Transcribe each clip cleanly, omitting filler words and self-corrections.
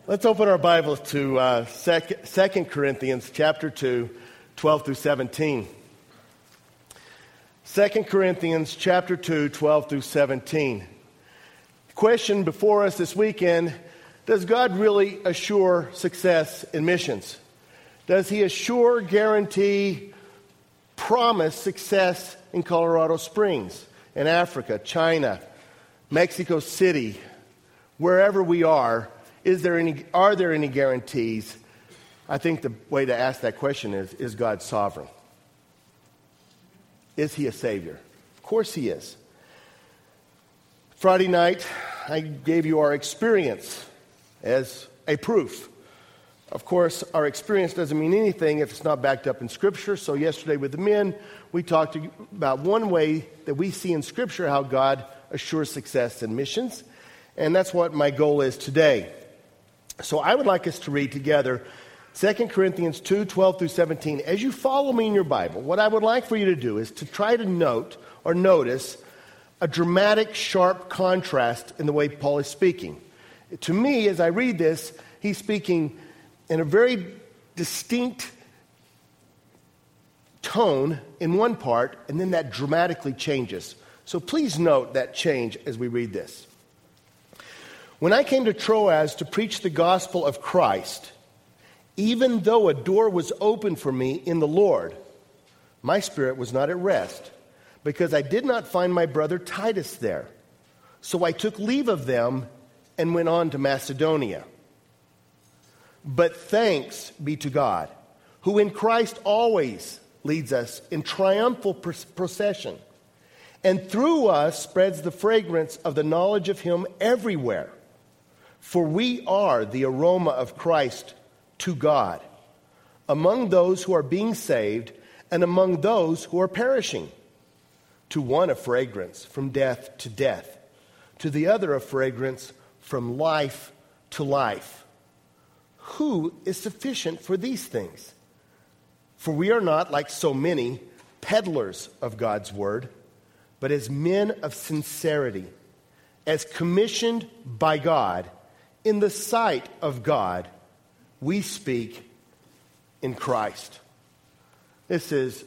Let's open our Bibles to 2 Corinthians chapter 2, 12 through 17. 2 Corinthians chapter 2, 12 through 17. The question before us this weekend, does God really assure success in missions? Does He assure, guarantee, promise success in Colorado Springs, in Africa, China, Mexico City, wherever we are? Are there any guarantees? I think the way to ask that question is God sovereign? Is He a Savior? Of course He is. Friday night, I gave you our experience as a proof. Of course, our experience doesn't mean anything if it's not backed up in Scripture. So yesterday with the men, we talked about one way that we see in Scripture how God assures success in missions. And that's what my goal is today. So I would like us to read together 2 Corinthians 2, 12 through 17. As you follow me in your Bible, what I would like for you to do is to try to note or notice a dramatic, sharp contrast in the way Paul is speaking. To me, as I read this, he's speaking in a very distinct tone in one part, and then that dramatically changes. So please note that change as we read this. When I came to Troas to preach the gospel of Christ, even though a door was open for me in the Lord, my spirit was not at rest, because I did not find my brother Titus there. So I took leave of them and went on to Macedonia. But thanks be to God, who in Christ always leads us in triumphal procession, and through us spreads the fragrance of the knowledge of Him everywhere. For we are the aroma of Christ to God, among those who are being saved and among those who are perishing. To one a fragrance from death to death, to the other a fragrance from life to life. Who is sufficient for these things? For we are not, like so many, peddlers of God's word, but as men of sincerity, as commissioned by God, in the sight of God, we speak in Christ. This is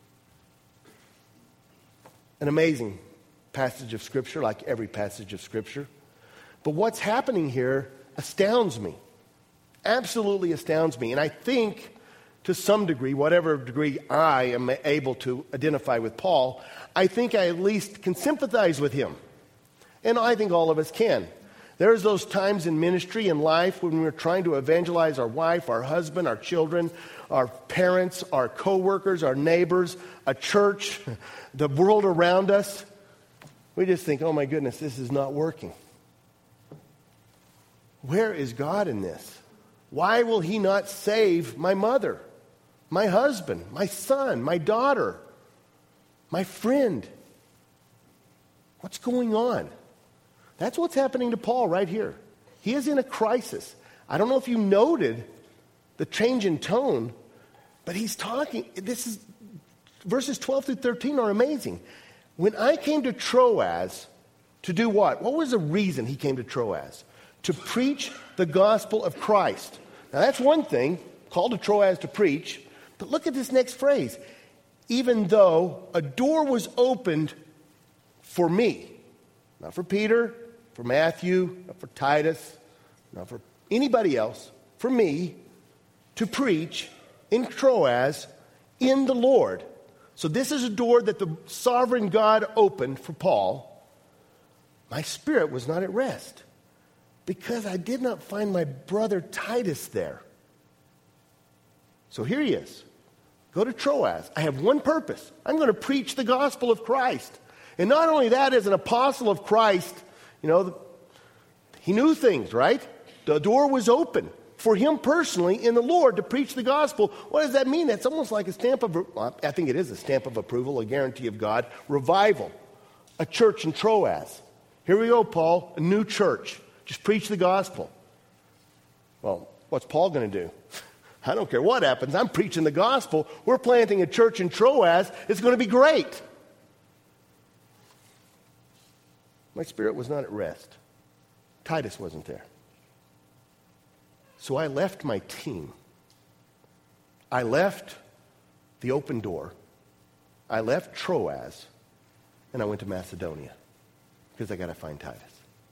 an amazing passage of Scripture, like every passage of Scripture. But what's happening here astounds me. Absolutely astounds me. And I think, to some degree, whatever degree I am able to identify with Paul, I think I at least can sympathize with him. And I think all of us can. There's those times in ministry and life when we're trying to evangelize our wife, our husband, our children, our parents, our co-workers, our neighbors, a church, the world around us. We just think, oh my goodness, this is not working. Where is God in this? Why will He not save my mother, my husband, my son, my daughter, my friend? What's going on? That's what's happening to Paul right here. He is in a crisis. I don't know if you noted the change in tone, but he's talking. Verses 12 through 13 are amazing. When I came to Troas to do what? What was the reason he came to Troas? To preach the gospel of Christ. Now that's one thing, called to Troas to preach. But look at this next phrase. Even though a door was opened for me, not for Peter, for Matthew, not for Titus, not for anybody else, for me to preach in Troas in the Lord. So this is a door that the sovereign God opened for Paul. My spirit was not at rest because I did not find my brother Titus there. So here he is. Go to Troas. I have one purpose. I'm going to preach the gospel of Christ. And not only that, as an apostle of Christ, he knew things, right? The door was open for him personally in the Lord to preach the gospel. What does that mean? That's almost like a stamp of, I think it is a stamp of approval, a guarantee of God. Revival. A church in Troas. Here we go, Paul, a new church. Just preach the gospel. Well, what's Paul going to do? I don't care what happens. I'm preaching the gospel. We're planting a church in Troas. It's going to be great. My spirit was not at rest. Titus wasn't there. So I left my team. I left the open door. I left Troas, and I went to Macedonia because I got to find Titus.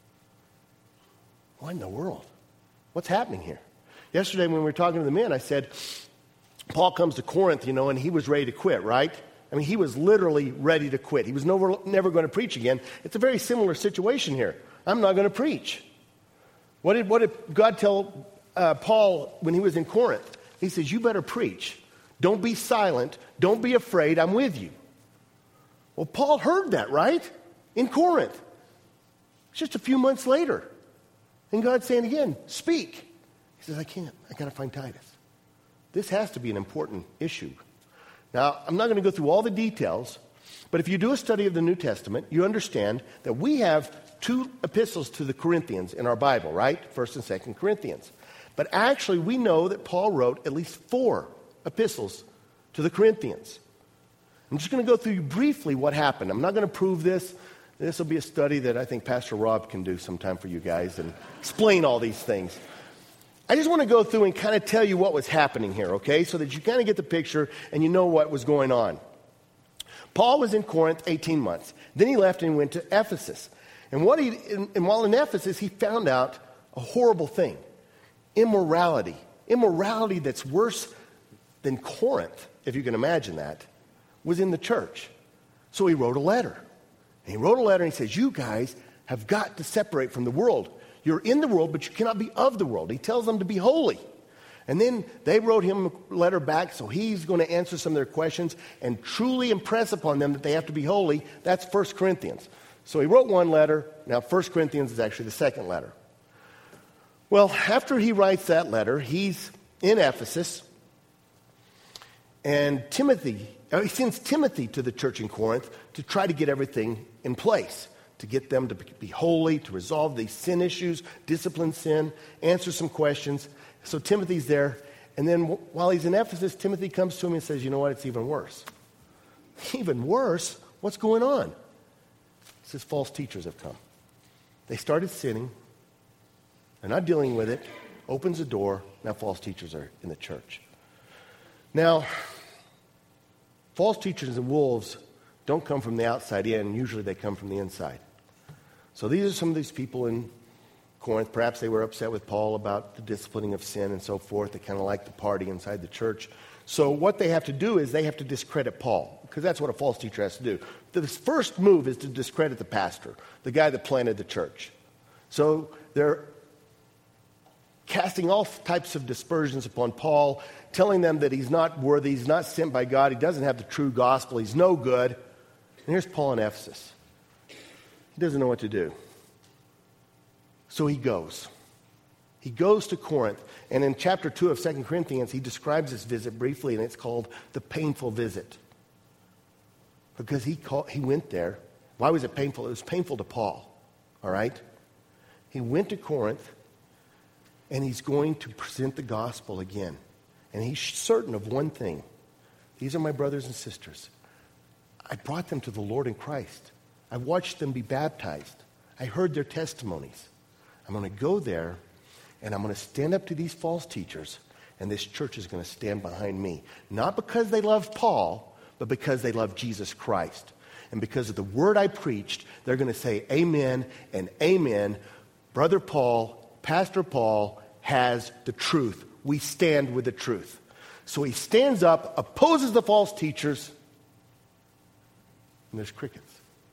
What in the world? What's happening here? Yesterday when we were talking to the men, I said, Paul comes to Corinth, and he was ready to quit, right? I mean, he was literally ready to quit. He was never going to preach again. It's a very similar situation here. I'm not going to preach. What did God tell Paul when he was in Corinth? He says, you better preach. Don't be silent. Don't be afraid. I'm with you. Well, Paul heard that, right? In Corinth. It's just a few months later. And God's saying again, speak. He says, I can't. I got to find Titus. This has to be an important issue. Now, I'm not going to go through all the details, but if you do a study of the New Testament, you understand that we have 2 epistles to the Corinthians in our Bible, right? 1st and 2nd Corinthians. But actually, we know that Paul wrote at least 4 epistles to the Corinthians. I'm just going to go through briefly what happened. I'm not going to prove this. This will be a study that I think Pastor Rob can do sometime for you guys and explain all these things. I just want to go through and kind of tell you what was happening here, okay, so that you kind of get the picture and you know what was going on. Paul was in Corinth 18 months. Then he left and went to Ephesus. And while in Ephesus, he found out a horrible thing. Immorality. Immorality that's worse than Corinth, if you can imagine that, was in the church. So he wrote a letter. And he wrote a letter and he says, you guys have got to separate from the world. You're in the world, but you cannot be of the world. He tells them to be holy. And then they wrote him a letter back, so he's going to answer some of their questions and truly impress upon them that they have to be holy. That's 1 Corinthians. So he wrote one letter. Now 1 Corinthians is actually the second letter. Well, after he writes that letter, he's in Ephesus. And he sends Timothy to the church in Corinth to try to get everything in place, to get them to be holy, to resolve these sin issues, discipline sin, answer some questions. So Timothy's there. And then while he's in Ephesus, Timothy comes to him and says, you know what, it's even worse. Even worse? What's going on? He says, false teachers have come. They started sinning. They're not dealing with it. Opens the door. Now false teachers are in the church. Now, false teachers and wolves don't come from the outside in. Usually they come from the inside. So these are some of these people in Corinth. Perhaps they were upset with Paul about the disciplining of sin and so forth. They kind of like the party inside the church. So what they have to do is they have to discredit Paul, because that's what a false teacher has to do. The first move is to discredit the pastor, the guy that planted the church. So they're casting all types of dispersions upon Paul, telling them that he's not worthy, he's not sent by God, he doesn't have the true gospel, he's no good. And here's Paul in Ephesus. He doesn't know what to do. So he goes. He goes to Corinth. And in chapter 2 of 2 Corinthians, he describes this visit briefly, and it's called the painful visit. Because he went there. Why was it painful? It was painful to Paul. All right? He went to Corinth, and he's going to present the gospel again. And he's certain of one thing. These are my brothers and sisters. I brought them to the Lord in Christ. I watched them be baptized. I heard their testimonies. I'm going to go there, and I'm going to stand up to these false teachers, and this church is going to stand behind me. Not because they love Paul, but because they love Jesus Christ. And because of the word I preached, they're going to say amen and amen. Brother Paul, Pastor Paul has the truth. We stand with the truth. So he stands up, opposes the false teachers, and there's crickets.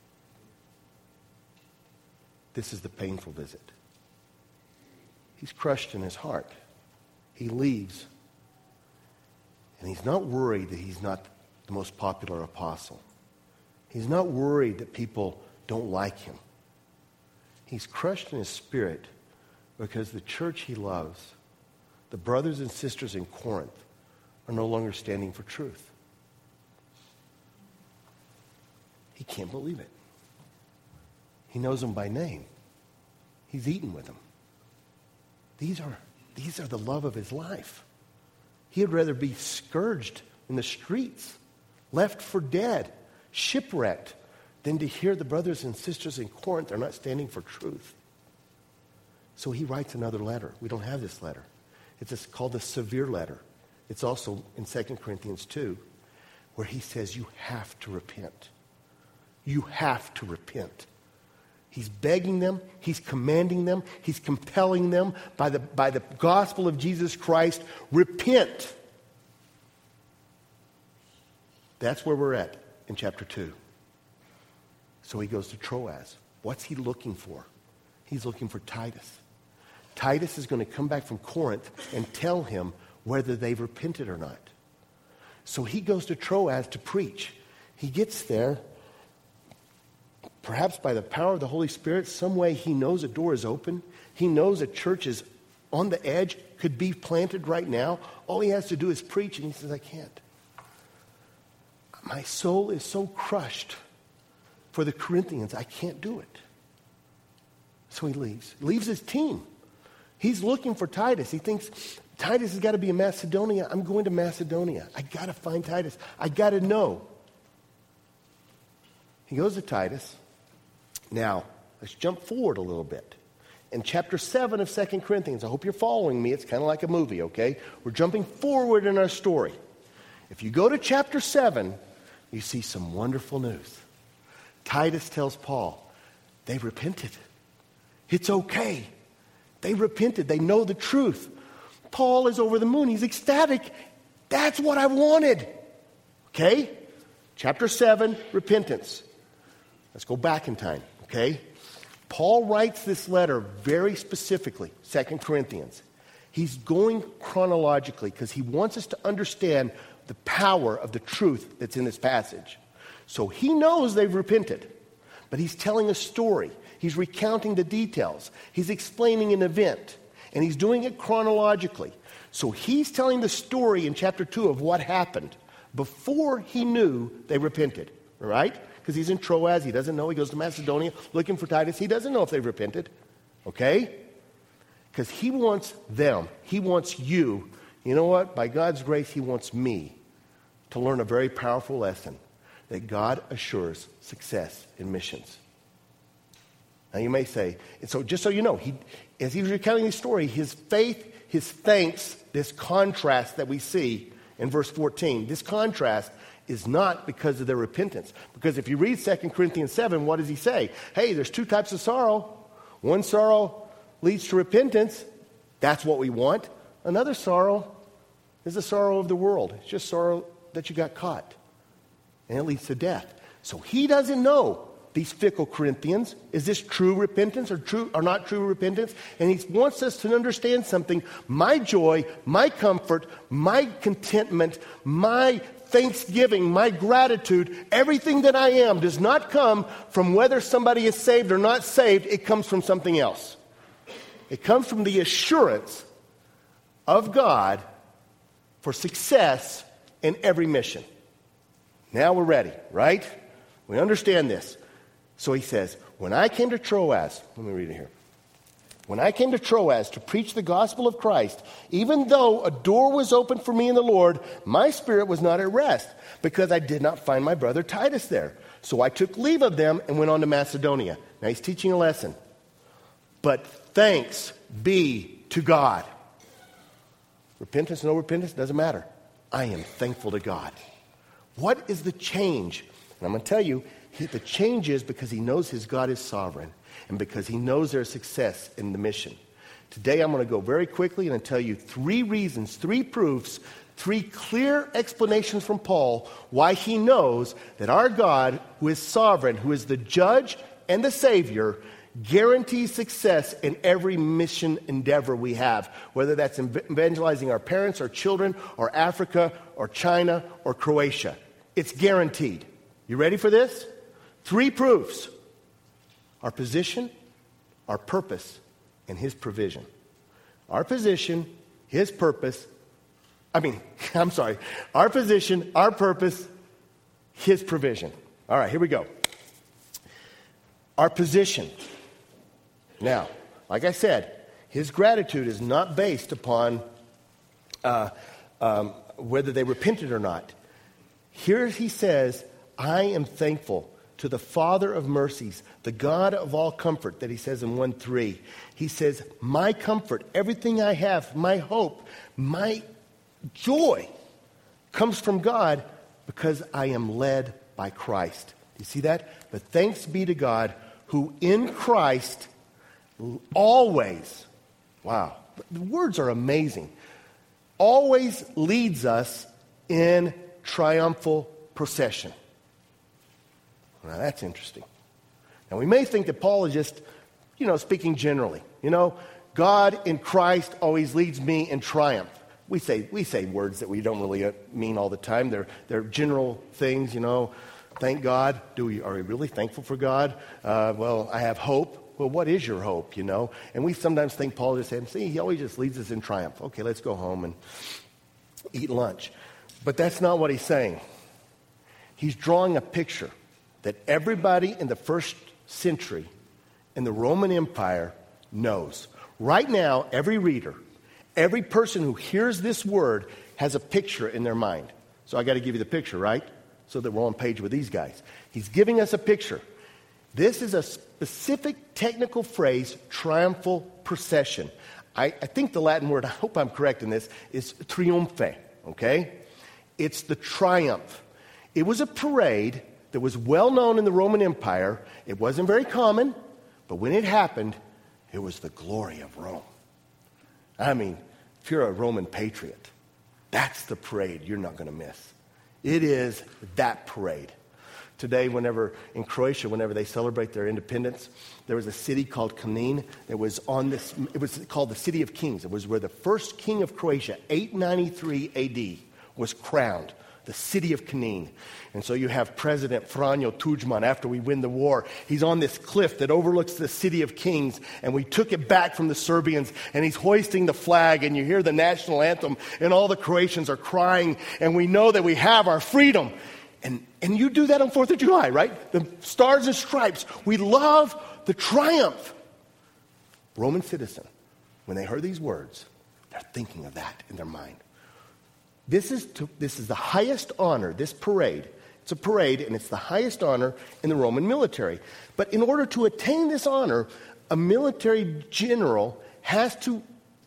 This is the painful visit. He's crushed in his heart. He leaves. And he's not worried that he's not the most popular apostle. He's not worried that people don't like him. He's crushed in his spirit because the church he loves, the brothers and sisters in Corinth, are no longer standing for truth. He can't believe it. He knows them by name. He's eaten with them. These are the love of his life. He'd rather be scourged in the streets, left for dead, shipwrecked, than to hear the brothers and sisters in Corinth are not standing for truth. So he writes another letter. We don't have this letter. It's called the severe letter. It's also in 2 Corinthians 2, where he says you have to repent. You have to repent. He's begging them, he's commanding them, he's compelling them by the gospel of Jesus Christ, repent. That's where we're at in chapter 2. So he goes to Troas. What's he looking for? He's looking for Titus. Titus is going to come back from Corinth and tell him whether they've repented or not. So he goes to Troas to preach. He gets there, perhaps by the power of the Holy Spirit, some way he knows a door is open. He knows a church is on the edge, could be planted right now. All he has to do is preach, and he says, I can't. My soul is so crushed for the Corinthians, I can't do it. So he leaves. Leaves his team. He's looking for Titus. He thinks, Titus has got to be in Macedonia. I'm going to Macedonia. I got to find Titus. I got to know. He goes to Titus. Now, let's jump forward a little bit. In chapter 7 of 2 Corinthians, I hope you're following me. It's kind of like a movie, okay? We're jumping forward in our story. If you go to chapter 7, you see some wonderful news. Titus tells Paul, they repented. It's okay. They repented. They know the truth. Paul is over the moon. He's ecstatic. That's what I wanted. Okay? Chapter 7, repentance. Let's go back in time. Okay? Paul writes this letter very specifically, 2 Corinthians. He's going chronologically because he wants us to understand the power of the truth that's in this passage. So he knows they've repented, but he's telling a story. He's recounting the details. He's explaining an event, and he's doing it chronologically. So he's telling the story in chapter 2 of what happened before he knew they repented, all right? Because he's in Troas. He doesn't know. He goes to Macedonia looking for Titus. He doesn't know if they've repented, okay? Because he wants them. He wants you. You know what? By God's grace, he wants me to learn a very powerful lesson that God assures success in missions. Now you may say, and so just so you know, as he was recounting his story, his faith, his thanks, this contrast that we see in verse 14, this contrast is not because of their repentance. Because if you read 2 Corinthians 7, what does he say? Hey, there's two types of sorrow. One sorrow leads to repentance. That's what we want. Another sorrow is the sorrow of the world. It's just sorrow that you got caught. And it leads to death. So he doesn't know, these fickle Corinthians, is this true repentance or not true repentance? And he wants us to understand something. My joy, my comfort, my contentment, my thanksgiving, my gratitude, everything that I am does not come from whether somebody is saved or not saved. It comes from something else. It comes from the assurance of God for success in every mission. Now we're ready, right? We understand this. So he says, when I came to Troas, let me read it here. When I came to Troas to preach the gospel of Christ, even though a door was open for me in the Lord, my spirit was not at rest because I did not find my brother Titus there. So I took leave of them and went on to Macedonia. Now he's teaching a lesson. But thanks be to God. Repentance, no repentance, doesn't matter. I am thankful to God. What is the change? And I'm going to tell you, the change is because he knows his God is sovereign and because he knows there's success in the mission. Today I'm going to go very quickly and tell you 3 reasons, 3 proofs, 3 clear explanations from Paul why he knows that our God, who is sovereign, who is the judge and the savior, guarantees success in every mission endeavor we have, whether that's evangelizing our parents, our children, or Africa, or China, or Croatia. It's guaranteed. You ready for this? 3 proofs. Our position, our purpose, and his provision. Our position, his purpose, our position, our purpose, his provision. All right, here we go. Our position. Now, like I said, his gratitude is not based upon whether they repented or not. Here he says, I am thankful to the Father of mercies, the God of all comfort, that he says in 1:3. He says, my comfort, everything I have, my hope, my joy comes from God because I am led by Christ. You see that? But thanks be to God who in Christ always, wow, the words are amazing, always leads us in triumphal procession. Now that's interesting. Now we may think that Paul is just, speaking generally. God in Christ always leads me in triumph. We say words that we don't really mean all the time. They're general things, Thank God. Are we really thankful for God? Well, I have hope. Well, what is your hope, And we sometimes think Paul just said, see, he always just leads us in triumph. Okay, let's go home and eat lunch. But that's not what he's saying. He's drawing a picture that everybody in the first century in the Roman Empire knows. Right now, every reader, every person who hears this word has a picture in their mind. So I got to give you the picture, right? So that we're on page with these guys. He's giving us a picture. This is a specific technical phrase, triumphal procession. I think the Latin word, I hope I'm correct in this, is triumphe, okay? It's the triumph. It was a parade that was well known in the Roman Empire. It wasn't very common, but when it happened, it was the glory of Rome. I mean, if you're a Roman patriot, that's the parade you're not going to miss. It is that parade. Today, in Croatia, whenever they celebrate their independence, there was a city called Knin that was it was called the City of Kings. It was where the first king of Croatia, 893 AD, was crowned, the city of Knin. And so you have President Franjo Tuđman, after we win the war, he's on this cliff that overlooks the City of Kings, and we took it back from the Serbians, and he's hoisting the flag, and you hear the national anthem, and all the Croatians are crying, and we know that we have our freedom. And you do that on 4th of July, right? The stars and stripes. We love the triumph. Roman citizen, when they heard these words, they're thinking of that in their mind. This is the highest honor, this parade. It's a parade, and it's the highest honor in the Roman military. But in order to attain this honor, a military general has to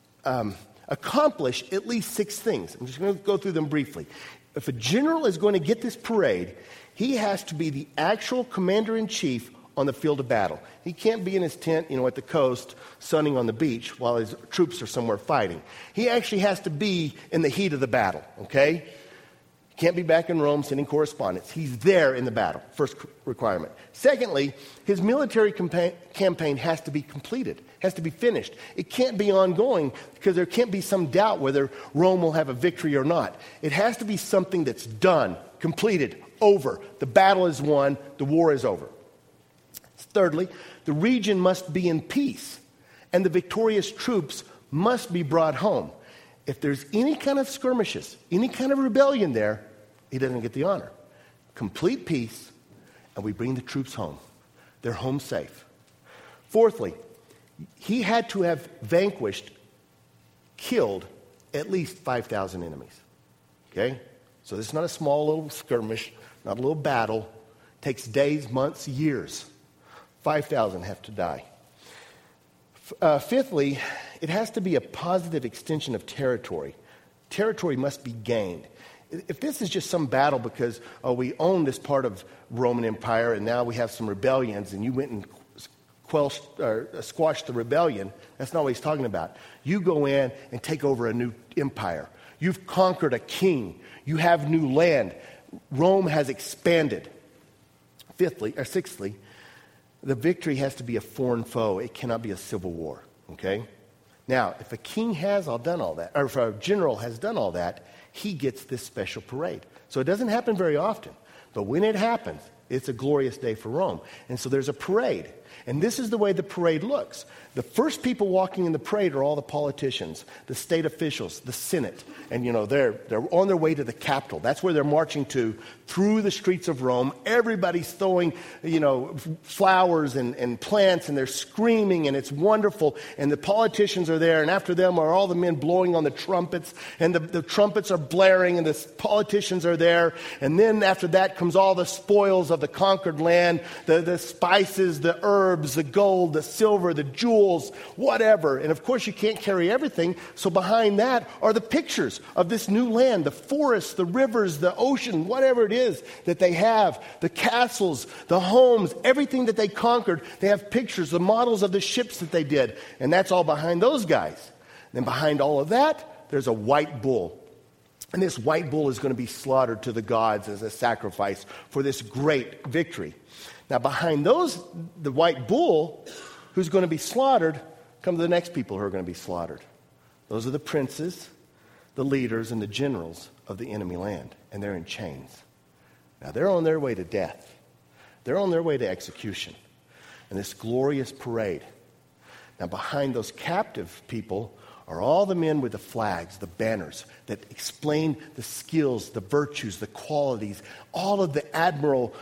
accomplish at least 6 things. I'm just going to go through them briefly. If a general is going to get this parade, he has to be the actual commander-in-chief on the field of battle. He can't be in his tent, at the coast, sunning on the beach while his troops are somewhere fighting. He actually has to be in the heat of the battle, okay? He can't be back in Rome sending correspondence. He's there in the battle, first requirement. Secondly, his military campaign has to be completed, has to be finished. It can't be ongoing because there can't be some doubt whether Rome will have a victory or not. It has to be something that's done, completed, over. The battle is won, the war is over. Thirdly, the region must be in peace, and the victorious troops must be brought home. If there's any kind of skirmishes, any kind of rebellion there, he doesn't get the honor. Complete peace, and we bring the troops home. They're home safe. Fourthly, he had to have killed at least 5,000 enemies. Okay? So this is not a small little skirmish, not a little battle. It takes days, months, years. 5,000 have to die. Fifthly, it has to be a positive extension of territory. Territory must be gained. If this is just some battle because, we own this part of Roman Empire and now we have some rebellions and you went and squashed the rebellion, that's not what he's talking about. You go in and take over a new empire. You've conquered a king. You have new land. Rome has expanded. Sixthly, the victory has to be a foreign foe. It cannot be a civil war, okay? Now, if a king has done all that, or if a general has done all that, he gets this special parade. So it doesn't happen very often. But when it happens, it's a glorious day for Rome. And so there's a parade. And this is the way the parade looks. The first people walking in the parade are all the politicians, the state officials, the Senate. And, they're on their way to the Capitol. That's where they're marching to through the streets of Rome. Everybody's throwing, flowers and plants, and they're screaming, and it's wonderful. And the politicians are there, and after them are all the men blowing on the trumpets, and the trumpets are blaring, and the politicians are there. And then after that comes all the spoils of the conquered land, the spices, the herbs, the gold, the silver, the jewels, whatever. And of course you can't carry everything, so behind that are the pictures of this new land, the forests, the rivers, the ocean, whatever it is that they have, the castles, the homes, everything that they conquered. They have pictures, the models of the ships that they did, and that's all behind those guys. Then behind all of that, there's a white bull. And this white bull is going to be slaughtered to the gods as a sacrifice for this great victory. Now behind the white bull who's going to be slaughtered, come the next people who are going to be slaughtered. Those are the princes, the leaders, and the generals of the enemy land. And they're in chains. Now they're on their way to death. They're on their way to execution. And this glorious parade. Now behind those captive people are all the men with the flags, the banners, that explain the skills, the virtues, the qualities, all of the admirable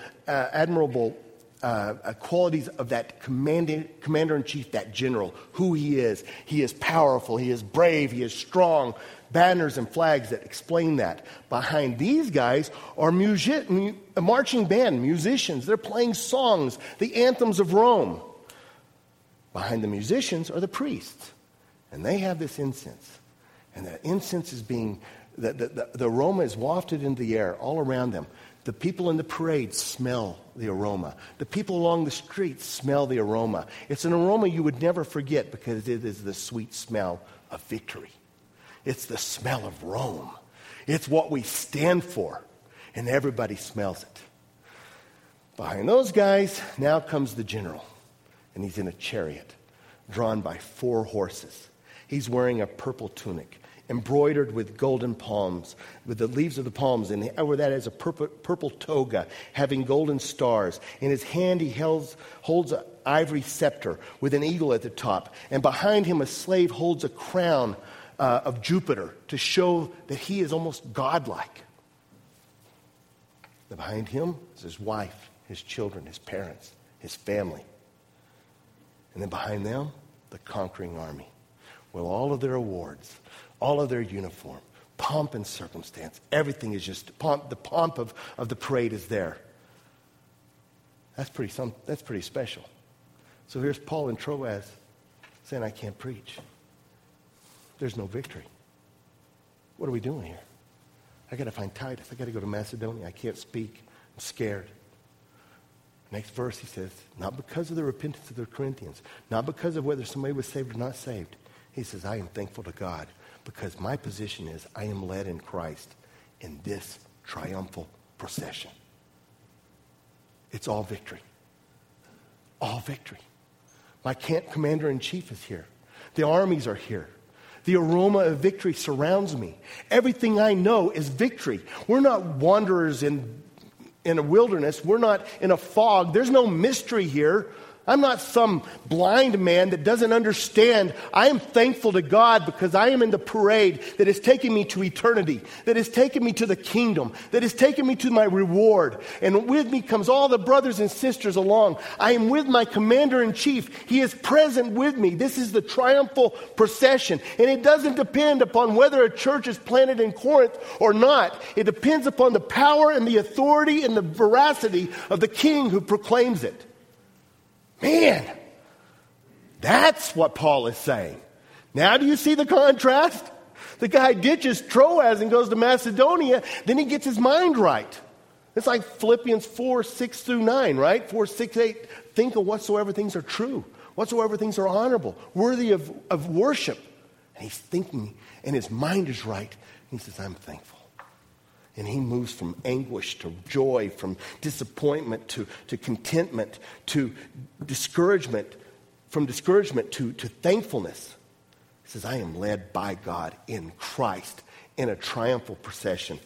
qualities of that commander-in-chief, that general, who he is. He is powerful, he is brave, he is strong. Banners and flags that explain that. Behind these guys are a marching band, musicians. They're playing songs, the anthems of Rome. Behind the musicians are the priests. And they have this incense. And the incense is being, the aroma is wafted into the air all around them. The people in the parade smell the aroma. The people along the streets smell the aroma. It's an aroma you would never forget because it is the sweet smell of victory. It's the smell of Rome. It's what we stand for. And everybody smells it. Behind those guys, now comes the general. And he's in a chariot drawn by 4 horses. He's wearing a purple tunic, embroidered with golden palms, with the leaves of the palms, and over that is a purple toga, having golden stars. In his hand he holds an ivory scepter with an eagle at the top, and behind him a slave holds a crown of Jupiter to show that he is almost godlike. And behind him is his wife, his children, his parents, his family. And then behind them, the conquering army. With all of their awards, all of their uniform, pomp and circumstance. Everything is just pomp. The pomp of the parade is there. That's pretty special. So here's Paul in Troas saying, I can't preach. There's no victory. What are we doing here? I got to find Titus. I got to go to Macedonia. I can't speak. I'm scared. Next verse he says, not because of the repentance of the Corinthians, not because of whether somebody was saved or not saved. He says, I am thankful to God because my position is I am led in Christ in this triumphal procession. It's all victory. All victory. My camp commander-in-chief is here. The armies are here. The aroma of victory surrounds me. Everything I know is victory. We're not wanderers in a wilderness. We're not in a fog. There's no mystery here. I'm not some blind man that doesn't understand. I am thankful to God because I am in the parade that is taking me to eternity, that is taking me to the kingdom, that is taking me to my reward. And with me comes all the brothers and sisters along. I am with my commander-in-chief. He is present with me. This is the triumphal procession. And it doesn't depend upon whether a church is planted in Corinth or not. It depends upon the power and the authority and the veracity of the king who proclaims it. Man, that's what Paul is saying. Now do you see the contrast? The guy ditches Troas and goes to Macedonia, then he gets his mind right. It's like Philippians 4, 6 through 9, right? 4, 6, 8. Think of whatsoever things are true, whatsoever things are honorable, worthy of worship. And he's thinking, and his mind is right. And he says, I'm thankful. And he moves from anguish to joy, from disappointment to contentment, to discouragement, from discouragement to thankfulness. He says, I am led by God in Christ in a triumphal procession.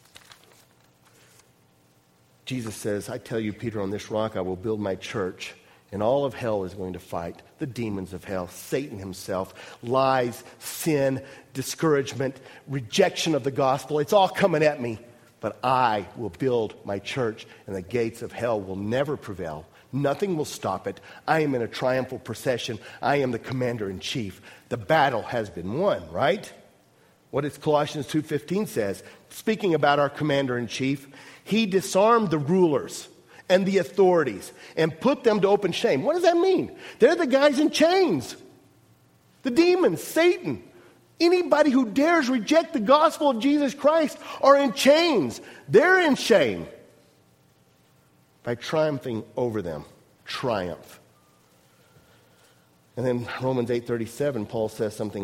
Jesus says, I tell you, Peter, on this rock I will build my church, And all of hell is going to fight the demons of hell, Satan himself, lies, sin, discouragement, rejection of the gospel. It's all coming at me. But I will build my church, and the gates of hell will never prevail. Nothing will stop it. I am in a triumphal procession. I am the commander-in-chief. The battle has been won, right? What does Colossians 2:15 says? Speaking about our commander-in-chief, he disarmed the rulers and the authorities and put them to open shame. What does that mean? They're the guys in chains. The demons, Satan. Anybody who dares reject the gospel of Jesus Christ are in chains. They're in shame. By triumphing over them. Triumph. And then Romans 8:37, Paul says something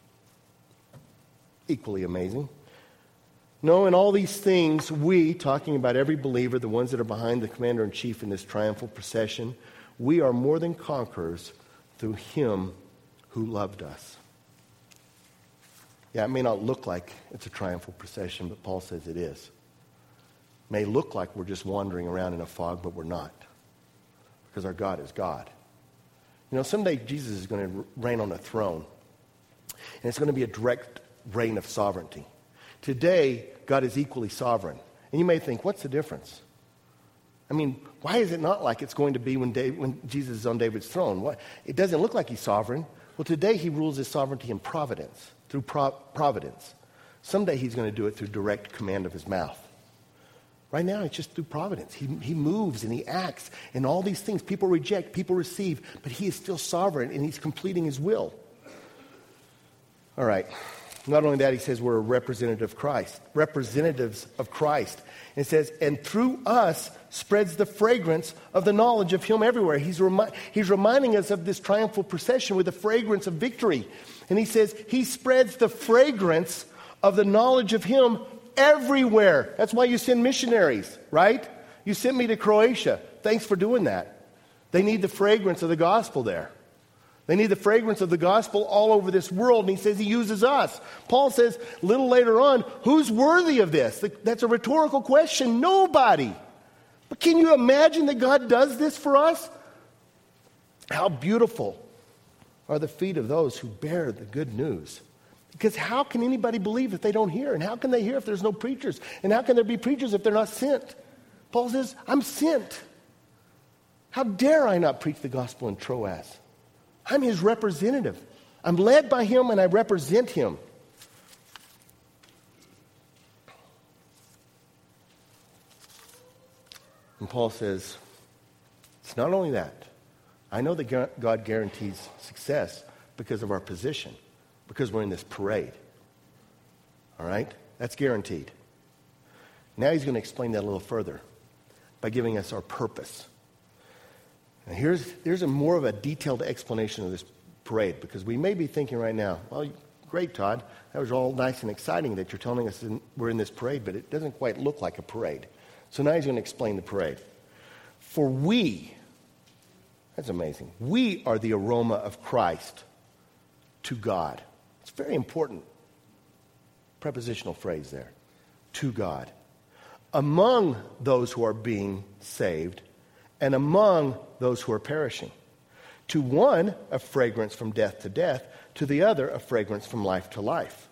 equally amazing. No, in all these things, we, talking about every believer, the ones that are behind the commander-in-chief in this triumphal procession, we are more than conquerors through him who loved us. Yeah, it may not look like it's a triumphal procession, but Paul says it is. It may look like we're just wandering around in a fog, but we're not. Because our God is God. You know, someday Jesus is going to reign on a throne. And it's going to be a direct reign of sovereignty. Today, God is equally sovereign. And you may think, what's the difference? I mean, why is it not like it's going to be when Jesus is on David's throne? It doesn't look like he's sovereign. Well, today he rules his sovereignty in providence, through providence. Someday he's going to do it through direct command of his mouth. Right now, it's just through providence. He moves and he acts and all these things. People reject, people receive, but he is still sovereign and he's completing his will. All right. Not only that, he says we're representatives of Christ. And it says, and through us spreads the fragrance of the knowledge of him everywhere. He's reminding us of this triumphal procession with the fragrance of victory. And he says, he spreads the fragrance of the knowledge of him everywhere. That's why you send missionaries, right? You sent me to Croatia. Thanks for doing that. They need the fragrance of the gospel there. They need the fragrance of the gospel all over this world, and he says he uses us. Paul says a little later on, who's worthy of this? That's a rhetorical question. Nobody. But can you imagine that God does this for us? How beautiful are the feet of those who bear the good news. Because how can anybody believe if they don't hear? And how can they hear if there's no preachers? And how can there be preachers if they're not sent? Paul says, I'm sent. How dare I not preach the gospel in Troas? I'm his representative. I'm led by him and I represent him. And Paul says, it's not only that. I know that God guarantees success because of our position, because we're in this parade. All right? That's guaranteed. Now he's going to explain that a little further by giving us our purpose. Now here's a more of a detailed explanation of this parade, because we may be thinking right now, well, great, Todd. That was all nice and exciting that you're telling us we're in this parade, but it doesn't quite look like a parade. So now he's going to explain the parade. For we, that's amazing, we are the aroma of Christ to God. It's a very important prepositional phrase there. To God. Among those who are being saved and among those who are perishing. To one, a fragrance from death to death. To the other, a fragrance from life to life.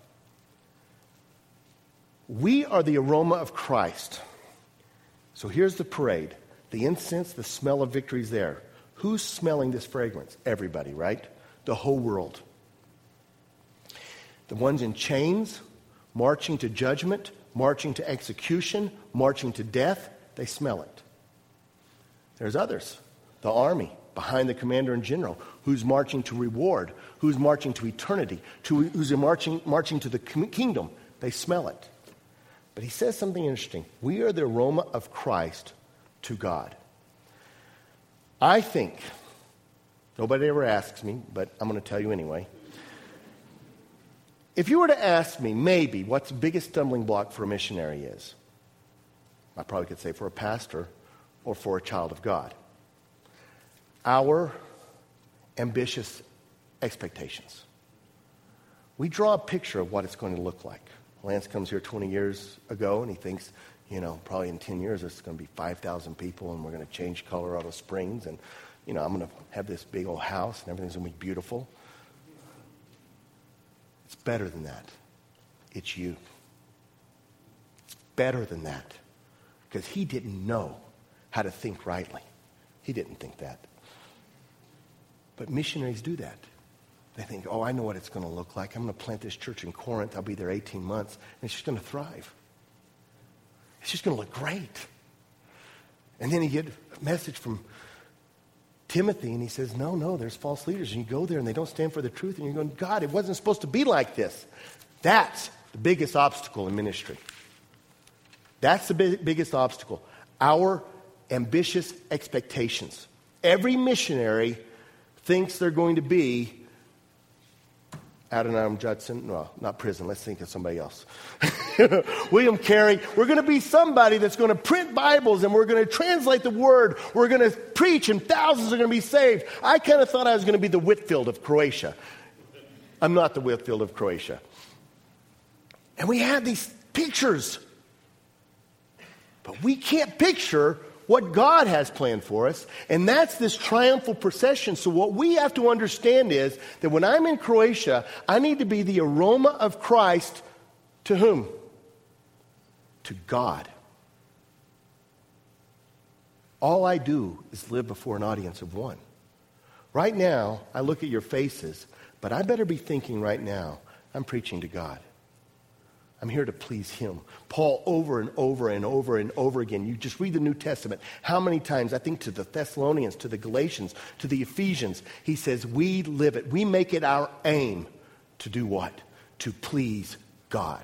We are the aroma of Christ. So here's the parade. The incense, the smell of victory is there. Who's smelling this fragrance? Everybody, right? The whole world. The ones in chains, marching to judgment, marching to execution, marching to death, they smell it. There's others, the army behind the commander in general, who's marching to reward, who's marching to eternity, who's marching to the kingdom. They smell it. But he says something interesting. We are the aroma of Christ to God. I think, nobody ever asks me, but I'm going to tell you anyway. If you were to ask me, maybe, what's the biggest stumbling block for a missionary is, I probably could say for a pastor or for a child of God. Our ambitious expectations. We draw a picture of what it's going to look like. Lance comes here 20 years ago and he thinks, probably in 10 years it's going to be 5,000 people and we're going to change Colorado Springs and I'm going to have this big old house and everything's going to be beautiful. It's better than that. It's you. It's better than that. Because he didn't know how to think rightly. He didn't think that. But missionaries do that. They think, oh, I know what it's going to look like. I'm going to plant this church in Corinth. I'll be there 18 months. And it's just going to thrive. It's just going to look great. And then you get a message from Timothy, and he says, no, there's false leaders. And you go there, and they don't stand for the truth. And you're going, God, it wasn't supposed to be like this. That's the biggest obstacle in ministry. That's the biggest obstacle. Our ambitious expectations. Every missionary thinks they're going to be Adoniram Judson. No, not prison. Let's think of somebody else. William Carey. We're going to be somebody that's going to print Bibles and we're going to translate the word. We're going to preach and thousands are going to be saved. I kind of thought I was going to be the Whitfield of Croatia. I'm not the Whitfield of Croatia. And we have these pictures. But we can't picture what God has planned for us, and that's this triumphal procession. So what we have to understand is that when I'm in Croatia, I need to be the aroma of Christ to whom? To God. All I do is live before an audience of one. Right now, I look at your faces, but I better be thinking right now, I'm preaching to God. I'm here to please him. Paul, over and over and over and over again, you just read the New Testament. How many times, I think to the Thessalonians, to the Galatians, to the Ephesians, he says, we live it. We make it our aim to do what? To please God.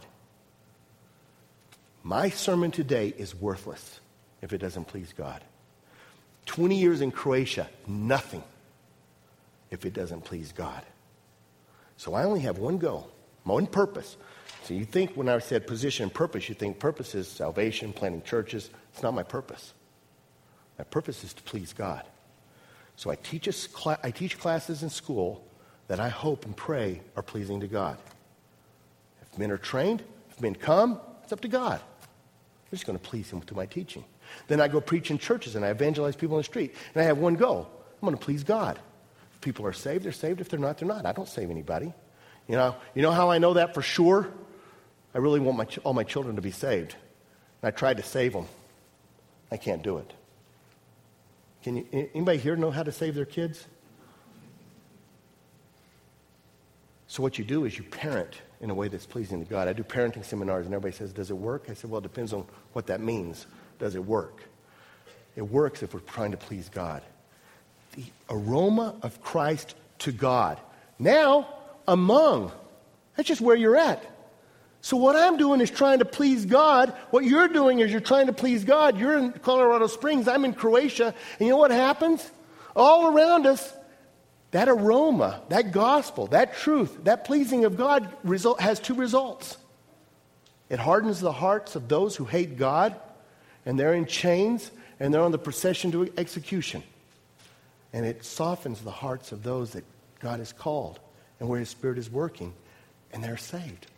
My sermon today is worthless if it doesn't please God. 20 years in Croatia, nothing if it doesn't please God. So I only have one goal, one purpose. So you think when I said position and purpose, you think purpose is salvation, planting churches. It's not my purpose. My purpose is to please God. So I teach classes in school that I hope and pray are pleasing to God. If men are trained, if men come, it's up to God. I'm just going to please him through my teaching. Then I go preach in churches and I evangelize people in the street. And I have one goal. I'm going to please God. If people are saved, they're saved. If they're not, they're not. I don't save anybody. You know how I know that for sure? I really want all my children to be saved. And I tried to save them. I can't do it. Anybody here know how to save their kids? So what you do is you parent in a way that's pleasing to God. I do parenting seminars and everybody says, does it work? I said, well, it depends on what that means. Does it work? It works if we're trying to please God. The aroma of Christ to God. Now, that's just where you're at. So what I'm doing is trying to please God. What you're doing is you're trying to please God. You're in Colorado Springs. I'm in Croatia. And you know what happens? All around us, that aroma, that gospel, that truth, that pleasing of God has two results. It hardens the hearts of those who hate God, and they're in chains, and they're on the procession to execution. And it softens the hearts of those that God has called and where his Spirit is working, and they're saved.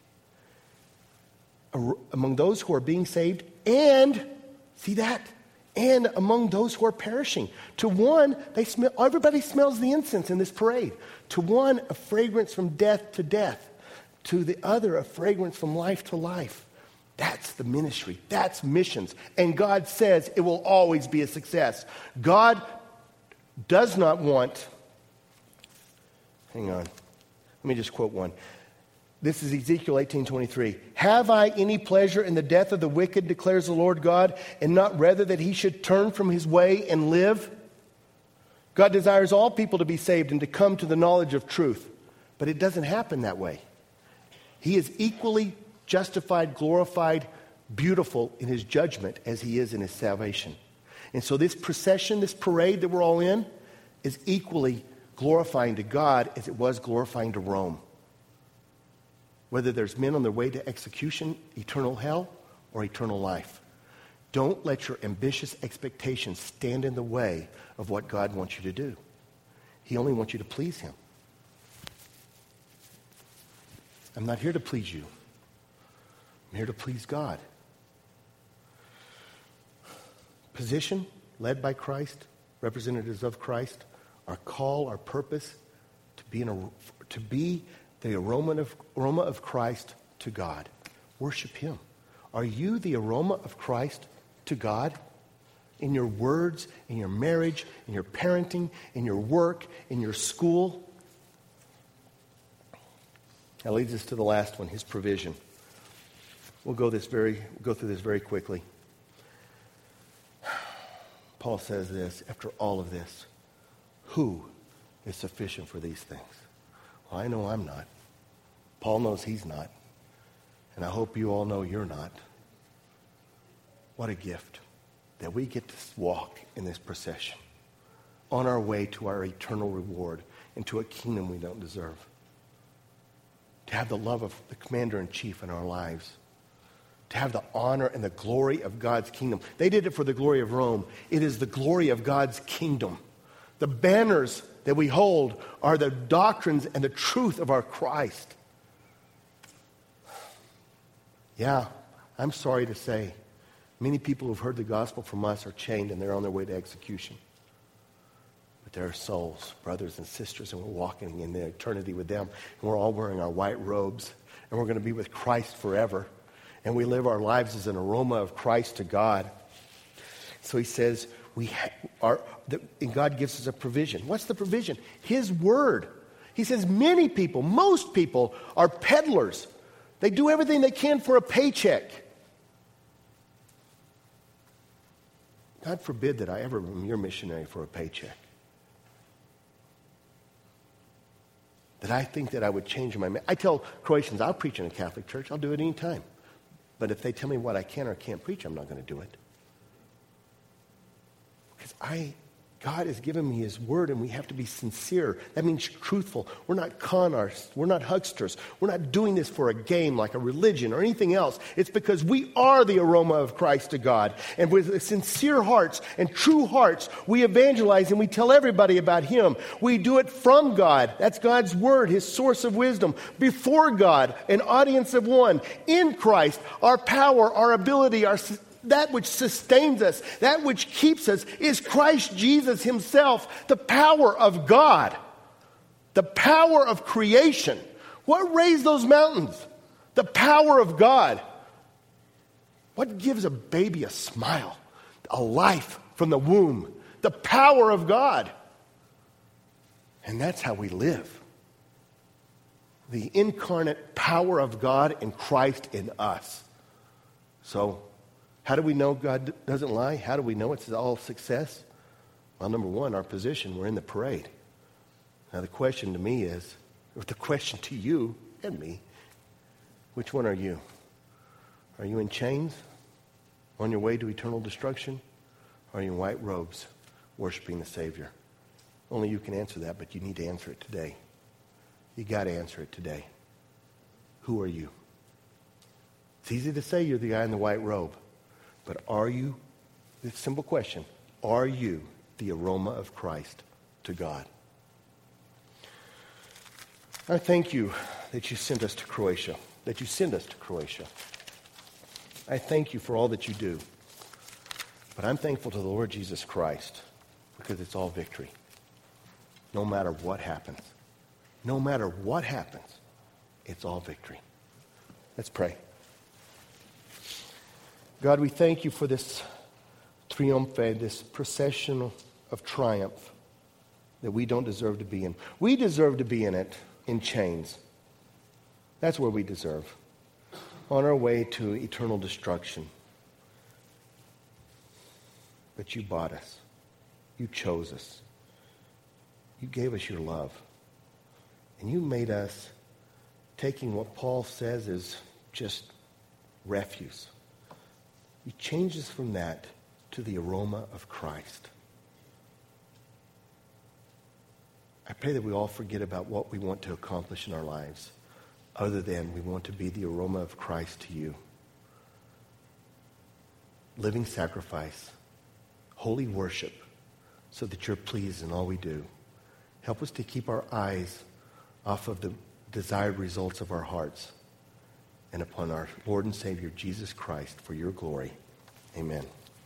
Among those who are being saved, and, see that? And among those who are perishing. To one, everybody smells the incense in this parade. To one, a fragrance from death to death. To the other, a fragrance from life to life. That's the ministry. That's missions. And God says it will always be a success. God does not want... Hang on. Let me just quote one. This is Ezekiel 18:23. Have I any pleasure in the death of the wicked, declares the Lord God, and not rather that he should turn from his way and live? God desires all people to be saved and to come to the knowledge of truth. But it doesn't happen that way. He is equally justified, glorified, beautiful in his judgment as he is in his salvation. And so this procession, this parade that we're all in, is equally glorifying to God as it was glorifying to Rome. Whether there's men on their way to execution, eternal hell, or eternal life. Don't let your ambitious expectations stand in the way of what God wants you to do. He only wants you to please him. I'm not here to please you. I'm here to please God. Position, led by Christ, representatives of Christ. our call, our purpose, to be the aroma of Christ to God. Worship Him. Are you the aroma of Christ to God? In your words, in your marriage, in your parenting, in your work, in your school? That leads us to the last one, His provision. We'll go through this very quickly. Paul says this, after all of this, who is sufficient for these things? Well, I know I'm not. Paul knows he's not. And I hope you all know you're not. What a gift that we get to walk in this procession on our way to our eternal reward and to a kingdom we don't deserve. To have the love of the commander-in-chief in our lives. To have the honor and the glory of God's kingdom. They did it for the glory of Rome. It is the glory of God's kingdom. The banners that we hold are the doctrines and the truth of our Christ. Yeah, I'm sorry to say, many people who've heard the gospel from us are chained and they're on their way to execution. But there are souls, brothers and sisters, and we're walking in the eternity with them. And we're all wearing our white robes. And we're going to be with Christ forever. And we live our lives as an aroma of Christ to God. So he says, and God gives us a provision. What's the provision? His word. He says many people, most people, are peddlers. They do everything they can for a paycheck. God forbid that I ever am your missionary for a paycheck. That I think that I would change my... I tell Croatians, I'll preach in a Catholic church. I'll do it any time. But if they tell me what I can or can't preach, I'm not going to do it. Because God has given me His word, and we have to be sincere. That means truthful. We're not con artists. We're not hucksters. We're not doing this for a game like a religion or anything else. It's because we are the aroma of Christ to God. And with sincere hearts and true hearts, we evangelize and we tell everybody about Him. We do it from God. That's God's word, His source of wisdom. Before God, an audience of one. In Christ, our power, our ability, that which sustains us, that which keeps us, is Christ Jesus Himself, the power of God, the power of creation. What raised those mountains? The power of God. What gives a baby a smile, a life from the womb? The power of God. And that's how we live. The incarnate power of God in Christ in us. So, how do we know God doesn't lie? How do we know it's all success? Well, number one, our position, we're in the parade. Now the question to me is, or the question to you and me, which one are you? Are you in chains, on your way to eternal destruction? Or are you in white robes, worshiping the Savior? Only you can answer that, but you need to answer it today. You got to answer it today. Who are you? It's easy to say you're the guy in the white robe. But are you, this simple question, are you the aroma of Christ to God? I thank you that you sent us to Croatia, I thank you for all that you do. But I'm thankful to the Lord Jesus Christ because it's all victory. No matter what happens. No matter what happens, it's all victory. Let's pray. God, we thank you for this triumph, this procession of triumph that we don't deserve to be in. We deserve to be in it in chains. That's where we deserve. On our way to eternal destruction. But you bought us. You chose us. You gave us your love. And you made us taking what Paul says is just refuse. You changed us from that to the aroma of Christ. I pray that we all forget about what we want to accomplish in our lives, other than we want to be the aroma of Christ to you. Living sacrifice, holy worship, so that you're pleased in all we do. Help us to keep our eyes off of the desired results of our hearts and upon our Lord and Savior, Jesus Christ, for your glory. Amen.